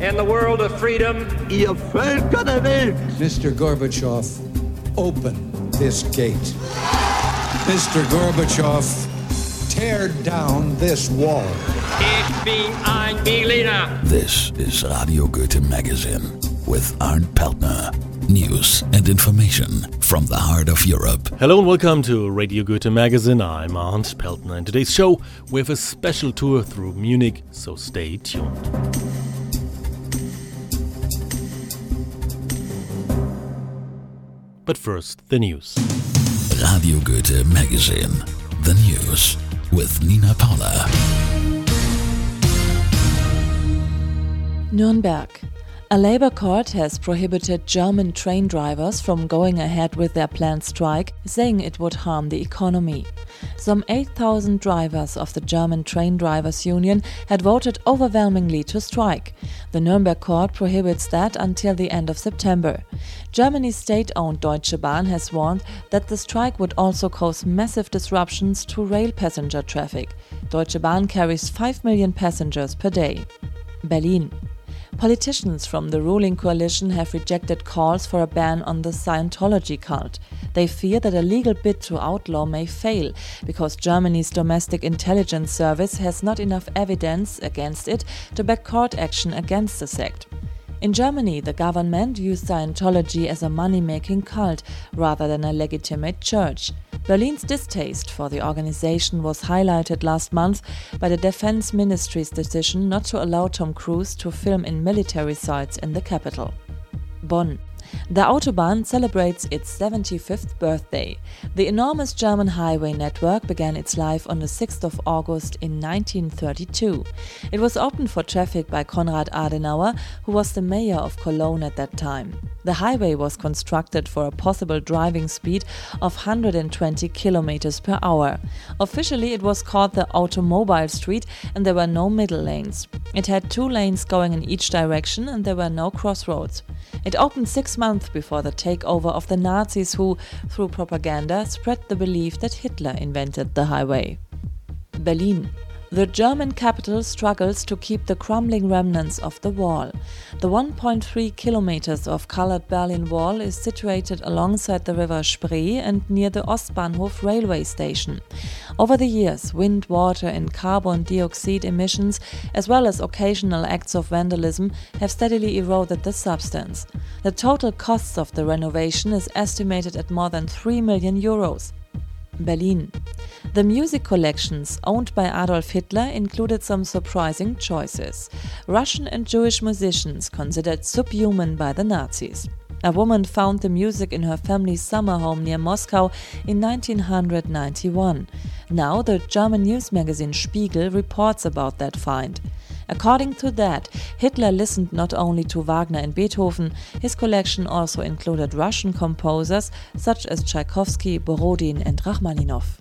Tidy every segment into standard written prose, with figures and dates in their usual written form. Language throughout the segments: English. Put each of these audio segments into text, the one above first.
in the world of freedom. Ihr Völker der Welt. Mr. Gorbachev, open this gate. Mr. Gorbachev, tear down this wall. Ich bin ein Berliner. This is Radio Goethe Magazine with Arndt Peltner. News and information from the heart of Europe. Hello and welcome to Radio Goethe Magazine. I'm Arndt Peltner. In today's show, we have a special tour through Munich, so stay tuned. But first, the news. Radio Goethe Magazine. The news with Nina Paula. Nuremberg. A labor court has prohibited German train drivers from going ahead with their planned strike, saying it would harm the economy. Some 8,000 drivers of the German Train Drivers Union had voted overwhelmingly to strike. The Nuremberg court prohibits that until the end of September. Germany's state-owned Deutsche Bahn has warned that the strike would also cause massive disruptions to rail passenger traffic. Deutsche Bahn carries 5 million passengers per day. Berlin. Politicians from the ruling coalition have rejected calls for a ban on the Scientology cult. They fear that a legal bid to outlaw may fail because Germany's domestic intelligence service has not enough evidence against it to back court action against the sect. In Germany, the government used Scientology as a money-making cult rather than a legitimate church. Berlin's distaste for the organization was highlighted last month by the Defense Ministry's decision not to allow Tom Cruise to film in military sites in the capital. Bonn. The Autobahn celebrates its 75th birthday. The enormous German highway network began its life on the 6th of August in 1932. It was opened for traffic by Konrad Adenauer, who was the mayor of Cologne at that time. The highway was constructed for a possible driving speed of 120 kilometers per hour. Officially, it was called the Automobile Street and there were no middle lanes. It had 2 lanes going in each direction and there were no crossroads. It opened 6 months before the takeover of the Nazis who, through propaganda, spread the belief that Hitler invented the highway. Berlin. The German capital struggles to keep the crumbling remnants of the wall. The 1.3 kilometers of colored Berlin Wall is situated alongside the river Spree and near the Ostbahnhof railway station. Over the years, wind, water and carbon dioxide emissions, as well as occasional acts of vandalism, have steadily eroded the substance. The total cost of the renovation is estimated at more than 3 million euros. Berlin. The music collections owned by Adolf Hitler included some surprising choices. Russian and Jewish musicians considered subhuman by the Nazis. A woman found the music in her family's summer home near Moscow in 1991. Now the German news magazine Spiegel reports about that find. According to that, Hitler listened not only to Wagner and Beethoven, his collection also included Russian composers such as Tchaikovsky, Borodin and Rachmaninoff.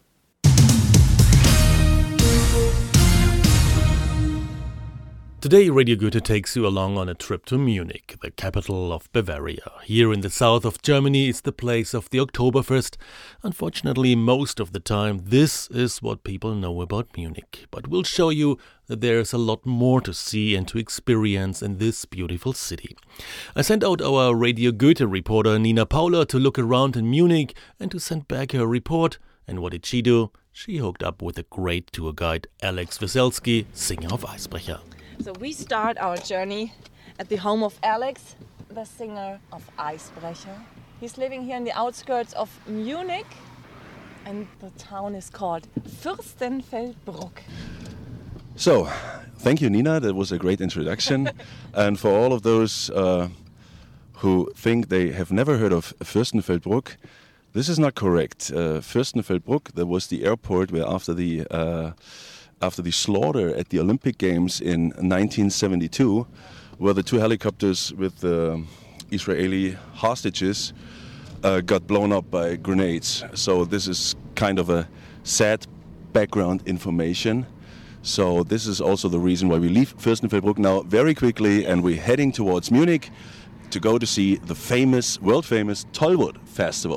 Today, Radio Goethe takes you along on a trip to Munich, the capital of Bavaria. Here in the south of Germany is the place of the Oktoberfest. Unfortunately, most of the time, this is what people know about Munich. But we'll show you that there's a lot more to see and to experience in this beautiful city. I sent out our Radio Goethe reporter Nina Paula to look around in Munich and to send back her report. And what did she do? She hooked up with a great tour guide, Alex Wieselski, singer of Eisbrecher. So we start our journey at the home of Alex, the singer of Eisbrecher. He's living here in the outskirts of Munich and the town is called Fürstenfeldbruck. So, thank you, Nina. That was a great introduction. And for all of those who think they have never heard of Fürstenfeldbruck, this is not correct. Fürstenfeldbruck, that was the airport where after the slaughter at the Olympic Games in 1972, where the 2 helicopters with the Israeli hostages got blown up by grenades. So this is kind of a sad background information. So this is also the reason why we leave Fürstenfeldbruck now very quickly and we're heading towards Munich to go to see the famous, world famous Tollwood Festival.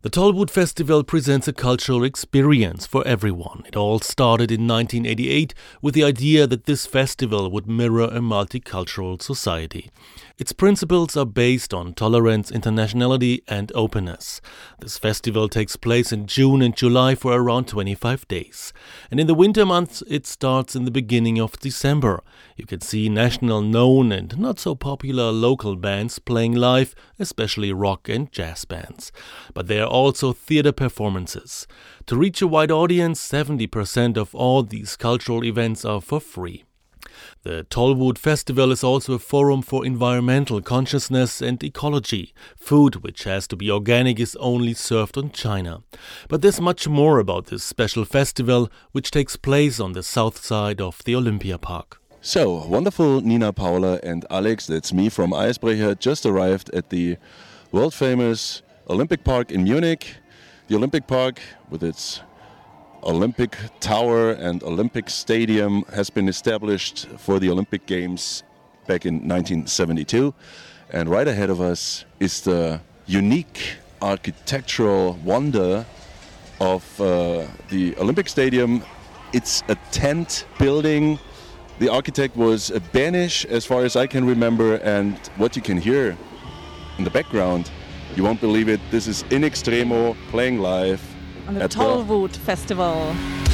The Tollwood Festival presents a cultural experience for everyone. It all started in 1988 with the idea that this festival would mirror a multicultural society. Its principles are based on tolerance, internationality and openness. This festival takes place in June and July for around 25 days. And in the winter months it starts in the beginning of December. You can see national known and not so popular local bands playing live, especially rock and jazz bands. But there are also theater performances. To reach a wide audience, 70% of all these cultural events are for free. The Tollwood Festival is also a forum for environmental consciousness and ecology. Food, which has to be organic, is only served on China. But there's much more about this special festival, which takes place on the south side of the Olympia Park. So, wonderful Nina, Paula and Alex, that's me from Eisbrecher, just arrived at the world-famous Olympic Park in Munich. The Olympic Park, with its Olympic Tower and Olympic Stadium, has been established for the Olympic Games back in 1972. And right ahead of us is the unique architectural wonder of the Olympic Stadium. It's a tent building. The architect was a Danish, as far as I can remember, and what you can hear in the background, you won't believe it, this is In Extremo playing live on the Tollwood Festival.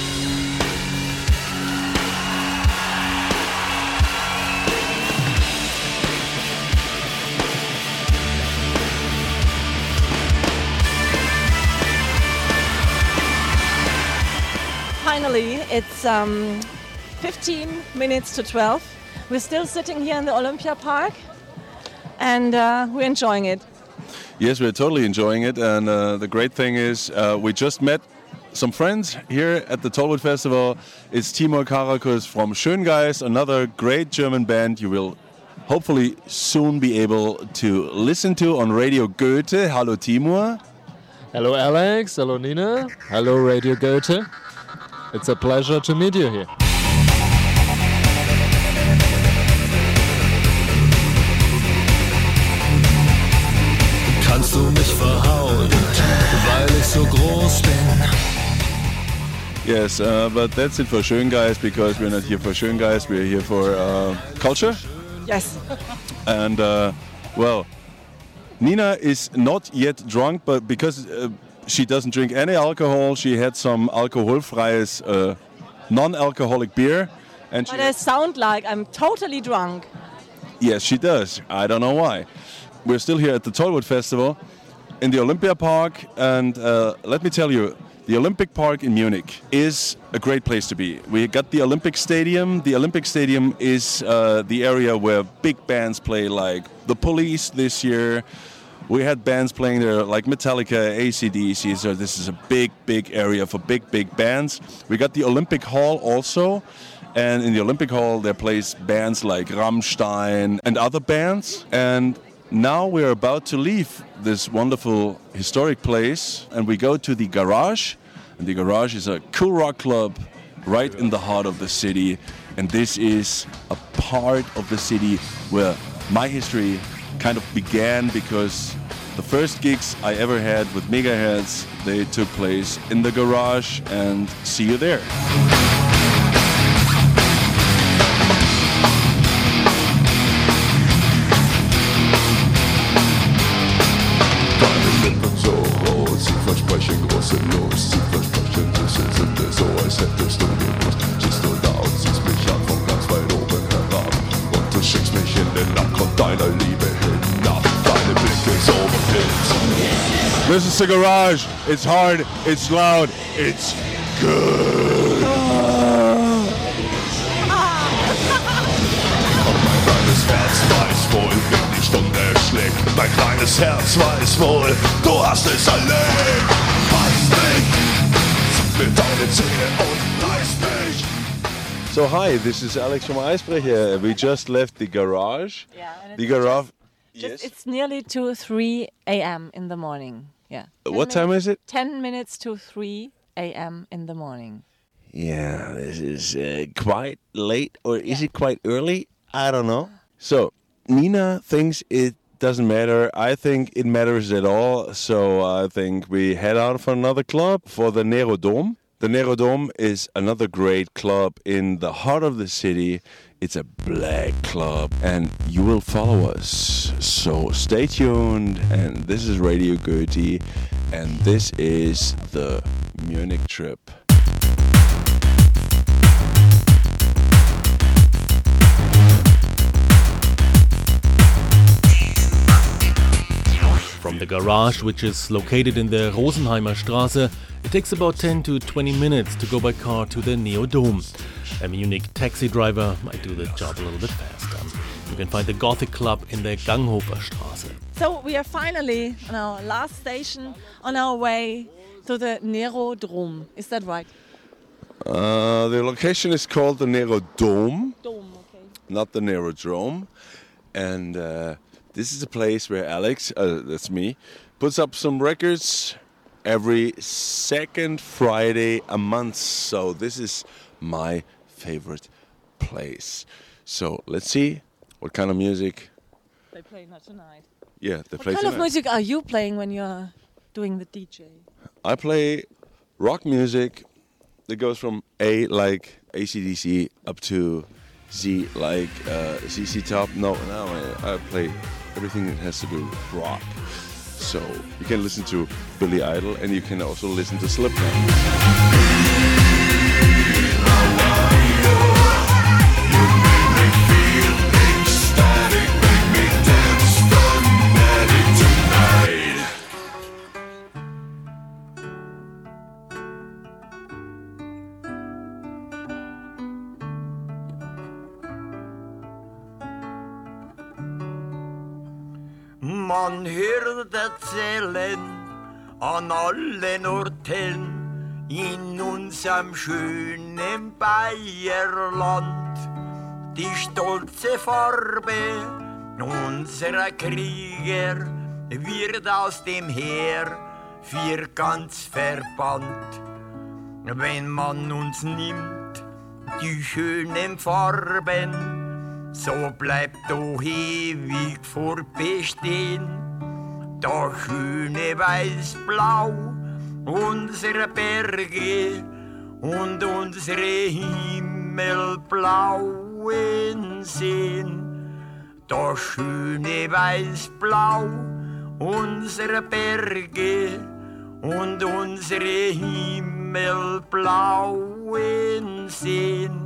Finally, it's 15 minutes to 12. We're still sitting here in the Olympia Park and we're enjoying it. Yes, we're totally enjoying it, and the great thing is we just met some friends here at the Tollwood Festival. It's Timur Karakus from Schöngeist, another great German band you will hopefully soon be able to listen to on Radio Goethe. Hallo Timur. Hello Alex, hello Nina, hello Radio Goethe. It's a pleasure to meet you here. Kannst du mich verhauen, weil ich so groß bin? Yes, but that's it for Schöngeist, because we're not here for Schöngeist, we're here for culture. Yes. And, well, Nina is not yet drunk, but because she doesn't drink any alcohol, she had some alcoholfreies, non-alcoholic beer. And but I sound like I'm totally drunk. Yes, she does. I don't know why. We're still here at the Tollwood Festival in the Olympia Park, and let me tell you, the Olympic Park in Munich is a great place to be. We got the Olympic Stadium. The Olympic Stadium is the area where big bands play, like The Police this year. We had bands playing there like Metallica, AC/DC, so this is a big, big area for big, big bands. We got the Olympic Hall also, and in the Olympic Hall there plays bands like Rammstein and other bands. And now we're about to leave this wonderful historic place and we go to the Garage. And the Garage is a cool rock club right in the heart of the city. And this is a part of the city where my history kind of began, because the first gigs I ever had with Megaheads, they took place in the Garage, and see you there. Sie versprechen große Lust, sie versprechen süße Sünde, so als hättest du gewusst. Siehst du da und siehst mich an von ganz weit oben herab. Und du schickst mich in den Abgrund deiner Liebe hinab. Deine Blicke so wild. This is the Garage. It's hard, it's loud, it's good. Mein kleines Herz weiß wohl, wie die Stunde schlägt. Mein kleines Herz weiß wohl, du hast es erlebt. Reiß mich, zück mir deine Zähne und reiß mich. So hi, this is Alex from Eisbrecher. We just left the Garage. Yeah. The Garage. Yes. It's nearly to 3 a.m. in the morning. Yeah. What time is it? 10 minutes to 3 a.m. in the morning. Yeah, this is quite late, or is it quite early? I don't know. So, Nina thinks it doesn't matter. I think it matters at all. So I think we head out for another club, for the Nero Dome. The Nero Dome is another great club in the heart of the city. It's a black club, and you will follow us. So stay tuned. And this is Radio Goethe, and this is the Munich trip. From the garage, which is located in the Rosenheimer Straße, it takes about 10 to 20 minutes to go by car to the Neo Dome. A Munich taxi driver might do the job a little bit faster. You can find the Gothic Club in the Ganghofer Straße. So we are finally on our last station on our way to the Nero Dome. Is that right? The location is called the Nero Dome. Dome, okay. Not the Nero Drome. And this is a place where Alex, that's me, puts up some records every second Friday a month. So this is my favorite place. So let's see what kind of music they play tonight. Yeah, they play What kind tonight. of music are you playing when you're doing the DJ? I play rock music that goes from A like AC/DC up to Z like ZZ Top. No, I play everything that has to do with rock. So you can listen to Billy Idol and you can also listen to Slipknot. Man hört erzählen an allen Orten in unserem schönen Bayerland die stolze Farbe unserer Krieger wird aus dem Heer für ganz verbannt. Wenn man uns nimmt, die schönen Farben, so bleibt doch ewig fortbestehen das schöne Weiß-Blau unserer Berge und unsere himmelblauen Seen. Das schöne Weiß-Blau unserer Berge und unsere himmelblauen Seen.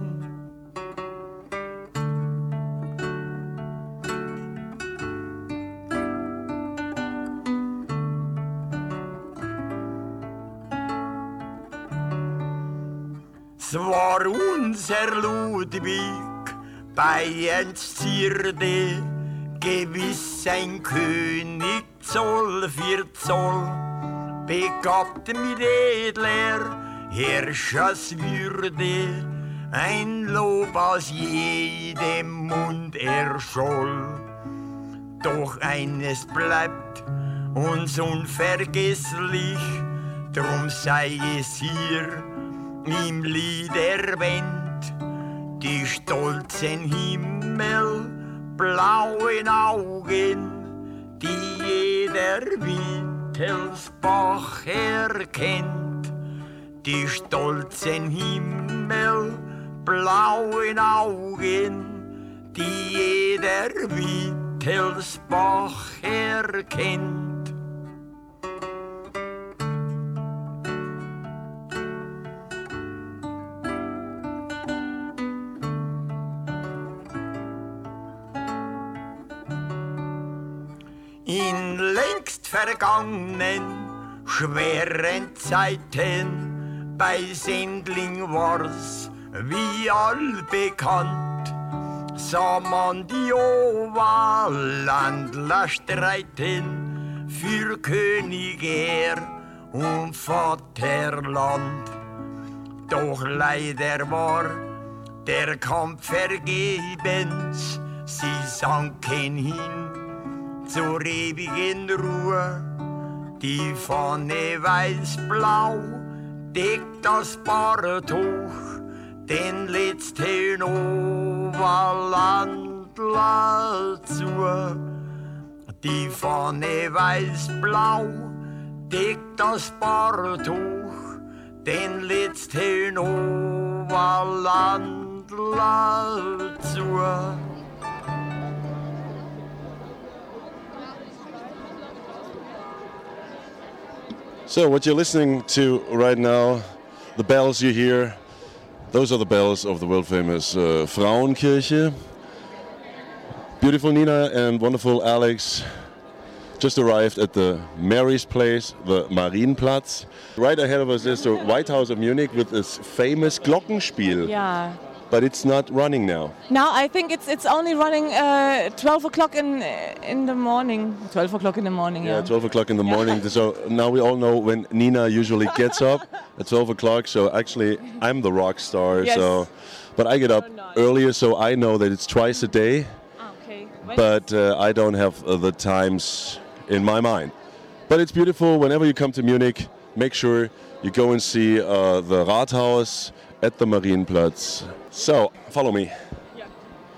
Es war unser Ludwig bei Zierde, gewiss ein König Zoll für Zoll, begabt mit edler Herrscherswürde, ein Lob aus jedem Mund erscholl. Doch eines bleibt uns unvergesslich, drum sei es hier im Lied erwähnt, die stolzen himmelblauen Augen, die jeder Wittelsbach erkennt. Die stolzen himmelblauen Augen, die jeder Wittelsbach erkennt. In längst vergangenen, schweren Zeiten, bei Sendling war's wie allbekannt, sah man die Oberlandler streiten für König, Heer und Vaterland. Doch leider war der Kampf vergebens, sie sanken hin zur ewigen Ruhe. Die Fahne weiß-blau deckt das Bahrtuch, den letzten Oberlandler zu. Die Fahne weiß-blau deckt das Bahrtuch, den letzten Oberlandler zu. So what you're listening to right now, the bells you hear, those are the bells of the world-famous Frauenkirche. Beautiful Nina and wonderful Alex just arrived at the Mary's Place, the Marienplatz. Right ahead of us is the White House of Munich with this famous Glockenspiel. Yeah. But it's not running now. Now I think it's only running 12 o'clock in the morning. 12 o'clock in the morning, yeah. 12 o'clock in the morning. So now we all know when Nina usually gets up at 12 o'clock. So actually I'm the rock star. Yes. But I get up earlier, so I know that it's twice a day. Okay. But I don't have the times in my mind. But it's beautiful. Whenever you come to Munich, make sure you go and see the Rathaus at the Marienplatz. So, follow me. Yeah.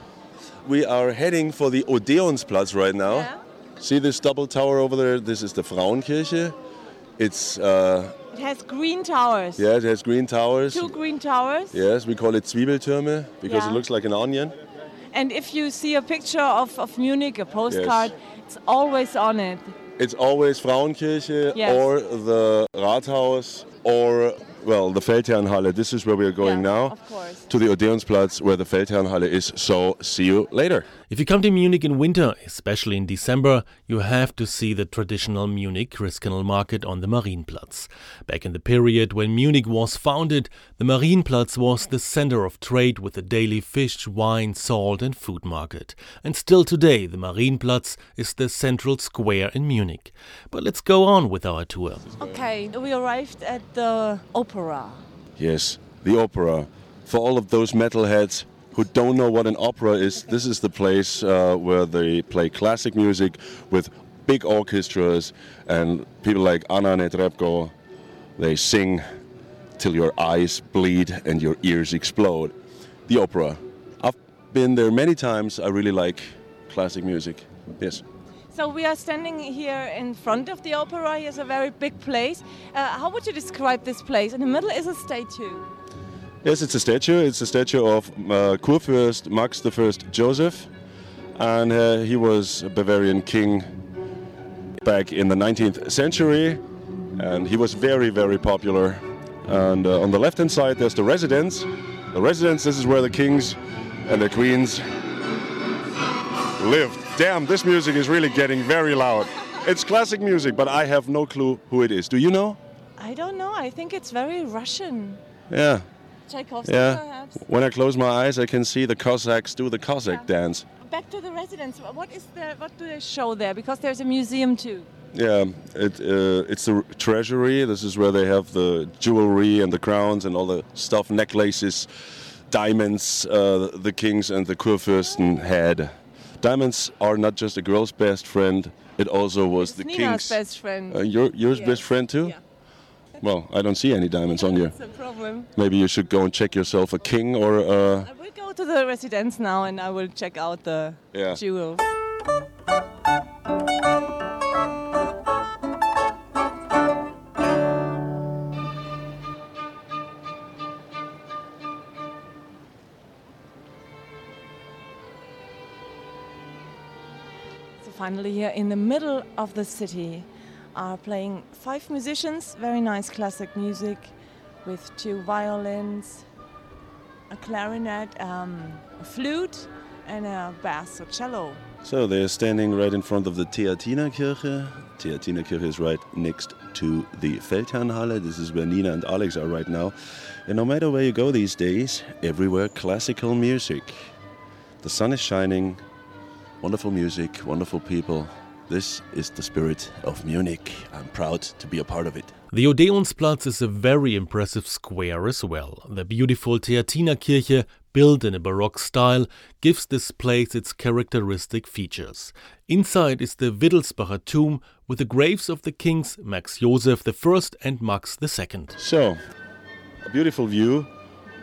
We are heading for the Odeonsplatz right now. Yeah. See this double tower over there? This is the Frauenkirche. It's it has green towers. yeah, it has green towers. 2 green towers. Yes, we call it Zwiebeltürme because Yeah. it looks like an onion. And if you see a picture of Munich, a postcard, it's always on it. It's always Frauenkirche Yes. or the Rathaus or, well, the Feldherrnhalle. This is where we are going now. Of course. To the Odeonsplatz where the Feldherrnhalle is. So, see you later. If you come to Munich in winter, especially in December, you have to see the traditional Munich Christkindl market on the Marienplatz. Back in the period when Munich was founded, the Marienplatz was the center of trade with the daily fish, wine, salt and food market. And still today, the Marienplatz is the central square in Munich. But let's go on with our tour. Okay, we arrived at the opera. Yes, the opera. For all of those metalheads who don't know what an opera is, this is the place where they play classic music with big orchestras and people like Anna Netrebko. They sing till your eyes bleed and your ears explode. The opera. I've been there many times. I really like classic music. Yes. So we are standing here in front of the opera. Here's a very big place. How would you describe this place? In the middle is a statue. Yes, it's a statue. It's a statue of Kurfürst Max I Joseph. And he was a Bavarian king back in the 19th century. And he was very, very popular. And on the left-hand side, there's the residence. The residence, this is where the kings and the queens lived. Damn, this music is really getting very loud. It's classic music, but I have no clue who it is. Do you know? I don't know. I think it's very Russian. Yeah. Tchaikovsky, Yeah. perhaps. When I close my eyes, I can see the Cossacks do the Cossack dance. Back to the residence. What do they show there? Because there's a museum too. Yeah, it's the treasury. This is where they have the jewelry and the crowns and all the stuff, necklaces, diamonds, the kings and the Kurfürsten had. Diamonds are not just a girl's best friend, it also was the Nina's king's best friend. Yours best friend too? Yeah. Well, I don't see any diamonds on you. That's a problem. Maybe you should go and check yourself a king or I will go to the residence now and I will check out the Yeah. jewels. So finally here in the middle of the city are playing 5 musicians, very nice classic music with 2 violins, a clarinet, a flute and a bass or cello. So they're standing right in front of the Theatinerkirche. Theatinerkirche is right next to the Feldherrnhalle. This is where Nina and Alex are right now. And no matter where you go these days, everywhere classical music. The sun is shining, wonderful music, wonderful people. This is the spirit of Munich. I'm proud to be a part of it. The Odeonsplatz is a very impressive square as well. The beautiful Theatinerkirche, built in a Baroque style, gives this place its characteristic features. Inside is the Wittelsbacher tomb with the graves of the kings Max Joseph I and Max II. So, a beautiful view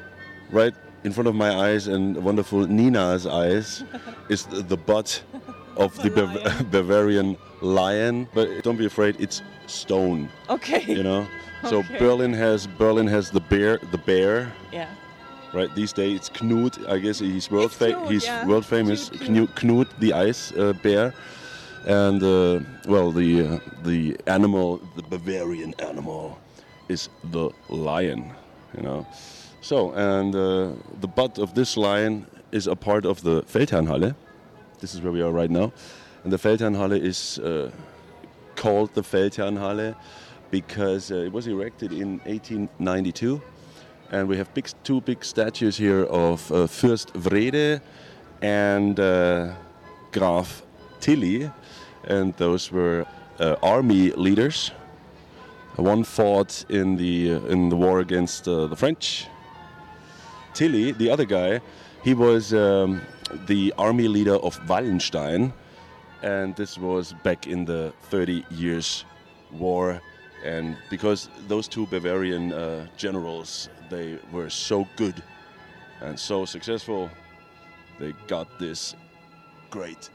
right in front of my eyes and wonderful Nina's eyes is the butt of the Bavarian lion, but don't be afraid, it's stone. Okay. You know, so Okay. Berlin has the bear. Yeah. Right, these days it's Knut. I guess he's world Knut, world famous. Knut the ice bear, and the animal, the Bavarian animal, is the lion. You know, so and the butt of this lion is a part of the Feldherrnhalle. This is where we are right now, and the Feldherrnhalle is called the Feldherrnhalle because it was erected in 1892. And we have two big statues here of Fürst Wrede and Graf Tilly, and those were army leaders. One fought in the war against the French. Tilly, the other guy, he was the army leader of Wallenstein, and this was back in the 30 Years' War. And because those two Bavarian generals, they were so good and so successful, they got this great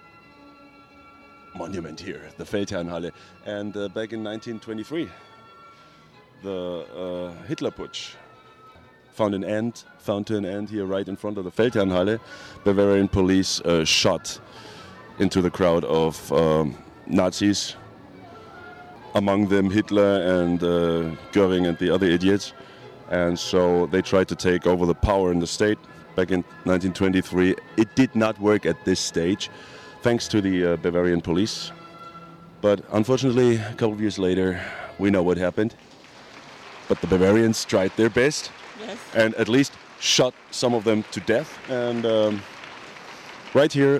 monument here, the Feldherrnhalle. And back in 1923, the Hitler Putsch found to an end here right in front of the Feldherrnhalle. Bavarian police shot into the crowd of Nazis, among them Hitler and Göring and the other idiots. And so they tried to take over the power in the state back in 1923. It did not work at this stage, thanks to the Bavarian police. But unfortunately, a couple of years later, we know what happened. But the Bavarians tried their best, yes, and at least shot some of them to death. And right here,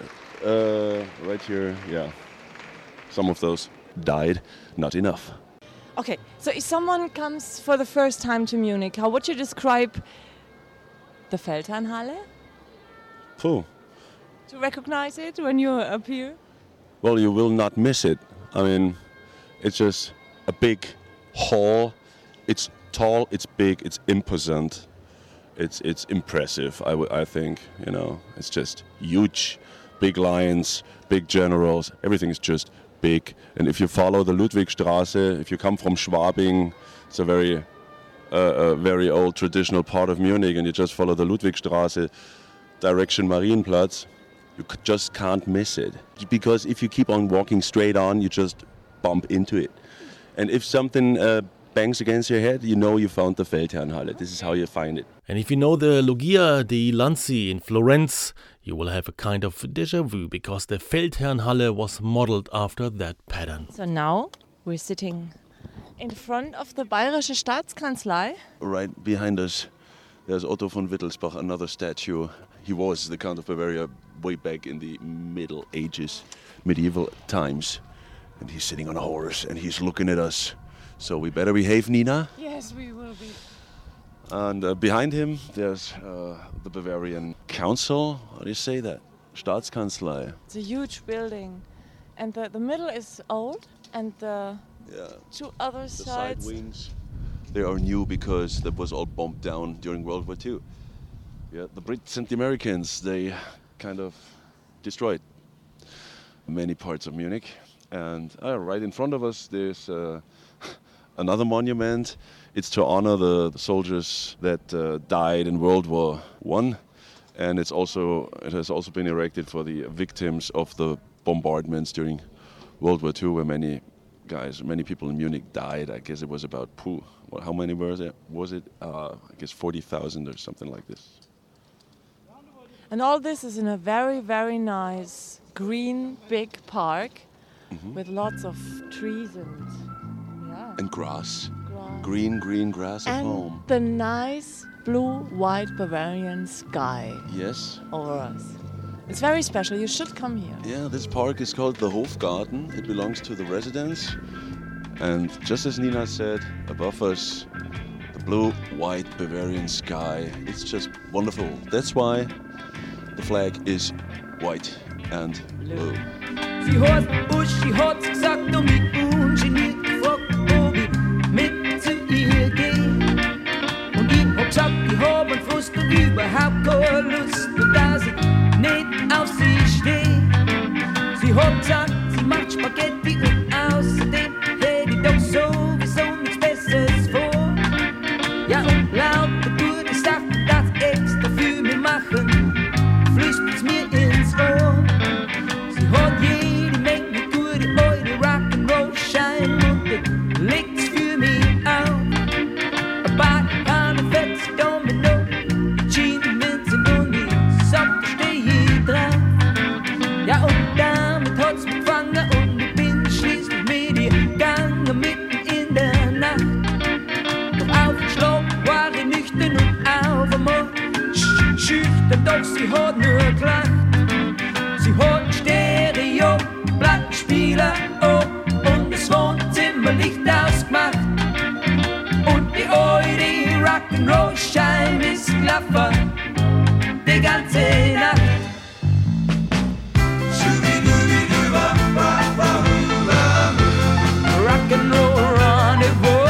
yeah, some of those died. Not enough. Okay, so if someone comes for the first time to Munich, how would you describe the Feldherrnhalle? To recognize it when you appear? Well, you will not miss it. I mean, it's just a big hall. It's tall, it's big, it's imposant. It's impressive, I think. You know, it's just huge. Big lions, big generals, everything is just big. And if you follow the Ludwigstraße, if you come from Schwabing, it's a very old traditional part of Munich, and you just follow the Ludwigstraße direction Marienplatz, you just can't miss it. Because if you keep on walking straight on, you just bump into it. And if something bangs against your head, you know you found the Feldherrnhalle. This is how you find it. And if you know the Loggia dei Lanzi in Florence, you will have a kind of déjà vu, because the Feldherrnhalle was modeled after that pattern. So now we're sitting in front of the Bayerische Staatskanzlei. Right behind us, there's Otto von Wittelsbach, another statue. He was the Count of Bavaria way back in the Middle Ages, medieval times. And he's sitting on a horse and he's looking at us. So we better behave, Nina. Yes, we will be. And behind him, there's the Bavarian Council. How do you say that? Staatskanzlei. It's a huge building. And the middle is old, and the two other sides... The side wings, they are new because that was all bombed down during World War II. Yeah, the Brits and the Americans, they kind of destroyed many parts of Munich. And right in front of us, there's another monument. It's to honor the soldiers that died in World War I, and it has also been erected for the victims of the bombardments during World War II, where many people in Munich died. I guess it was about how many were there? Was it I guess 40,000 or something like this. And all this is in a very, very nice green big park with lots of trees and grass. Green grass at home. The nice blue-white Bavarian sky. Yes. Over us. It's very special. You should come here. Yeah, this park is called the Hofgarten. It belongs to the residents. And just as Nina said, above us, the blue-white Bavarian sky. It's just wonderful. That's why the flag is white and blue. Sie hat Uschi hat gesagt, und mich ungeniert gefragt, ob ich mit zu ihr geh. Und ich hab gesagt, ich hab einen Frust und überhaupt keine Lust, und dass ich nicht auf sie steh. hat gesagt, sie macht Spaghetti und außerdem hätte ich doch sowieso nichts Besseres vor. Ja, und lauter gute Sachen, das extra für mich machen, flüstert's mir ins Ohr. Sie hat jede Menge gute alte Rock'n'Roll-Schein und legt's für mich auf. Ein paar Kahn, Fetz, Domino, Gin, Vincent und die Soft steh ich drauf. Ja, und damit hat's mich gefangen und ich bin schließlich mit ihr gegangen mitten in der Nacht. Doch aufgeschlagen war ich nüchtern und auf einmal schüchtern, doch sie hat nur gelacht. Sie hat einen Stereo, Plattenspieler und das Wohnzimmer Licht ausgemacht. Und die alte Rock'n'Roll-Schein ist gelaufen, die ganze Nacht. Rock'n'Roll Rendezvous.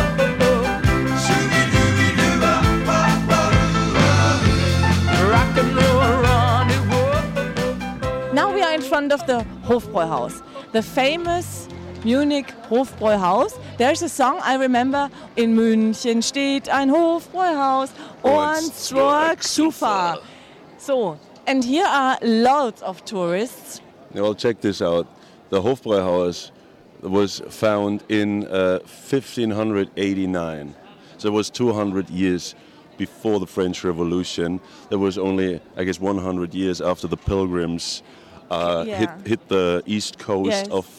Rock'n'Roll Rendezvous. Now we are in front of the Hofbräuhaus, the famous Munich Hofbräuhaus. There's a song I remember, in München steht ein Hofbräuhaus, Ornsburg Schufa. So, and here are loads of tourists. Well, check this out. The Hofbräuhaus was found in 1589. So it was 200 years before the French Revolution. There was only, I guess, 100 years after the Pilgrims hit the east coast of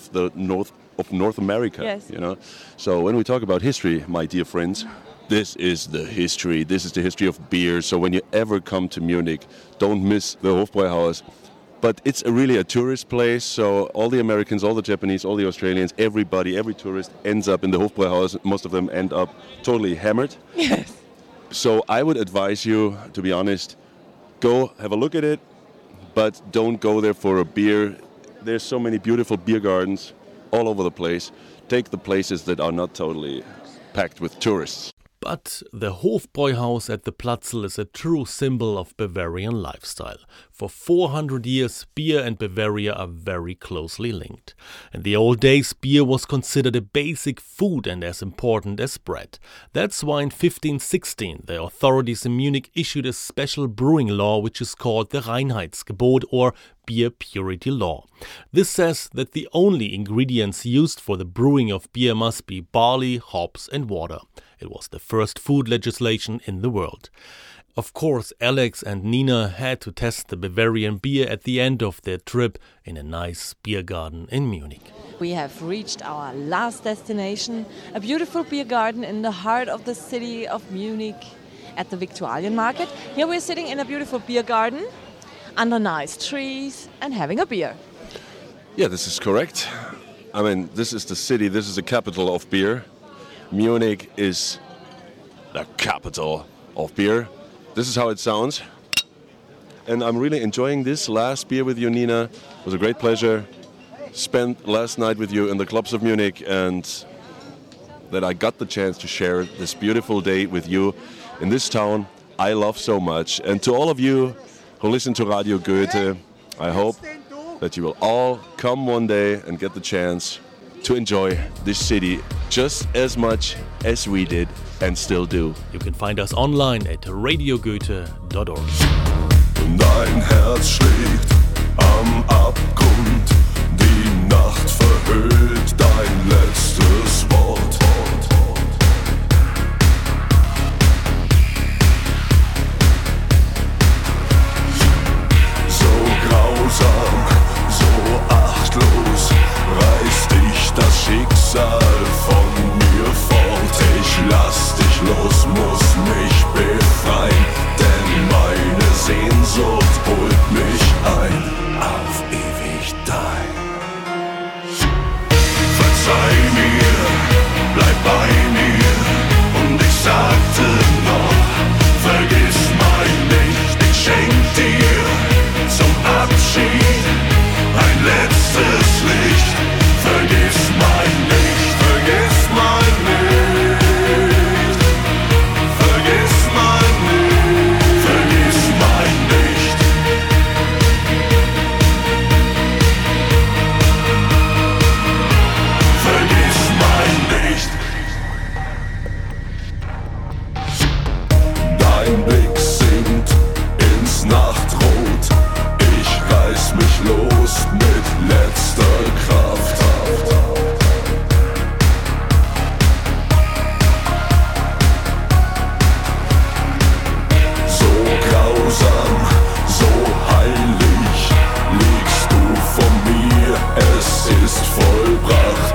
North America. Yes. You know, so when we talk about history, my dear friends, this is the history. This is the history of beer. So when you ever come to Munich, don't miss the Hofbräuhaus. But it's really a tourist place, so all the Americans, all the Japanese, all the Australians, everybody, every tourist ends up in the Hofbräuhaus. Most of them end up totally hammered. Yes. So I would advise you, to be honest, go have a look at it, but don't go there for a beer. There's so many beautiful beer gardens all over the place. Take the places that are not totally packed with tourists. But the Hofbräuhaus at the Platzl is a true symbol of Bavarian lifestyle. For 400 years, beer and Bavaria are very closely linked. In the old days, beer was considered a basic food and as important as bread. That's why in 1516, the authorities in Munich issued a special brewing law which is called the Reinheitsgebot, or Beer Purity Law. This says that the only ingredients used for the brewing of beer must be barley, hops and water. It was the first food legislation in the world. Of course, Alex and Nina had to test the Bavarian beer at the end of their trip in a nice beer garden in Munich. We have reached our last destination, a beautiful beer garden in the heart of the city of Munich at the Viktualienmarkt. Here we're sitting in a beautiful beer garden under nice trees and having a beer. Yeah, this is correct. I mean, this is the city, this is the capital of beer. Munich is the capital of beer. This is how it sounds. And I'm really enjoying this last beer with you, Nina. It was a great pleasure. Spent last night with you in the clubs of Munich, and that I got the chance to share this beautiful day with you in this town I love so much. And to all of you who listen to Radio Goethe, I hope that you will all come one day and get the chance to enjoy this city just as much as we did and still do. You can find us online at radiogoethe.org. Dein Herz schlägt am Abgrund, die Nacht verhüllt dein letztes Wort. So grausam, so achtlos reißt dich das Schicksal von mir fort. Ich lass dich los, muss mich befreien, denn meine Sehnsucht holt mich ein. Auf ihn. ist vollbracht.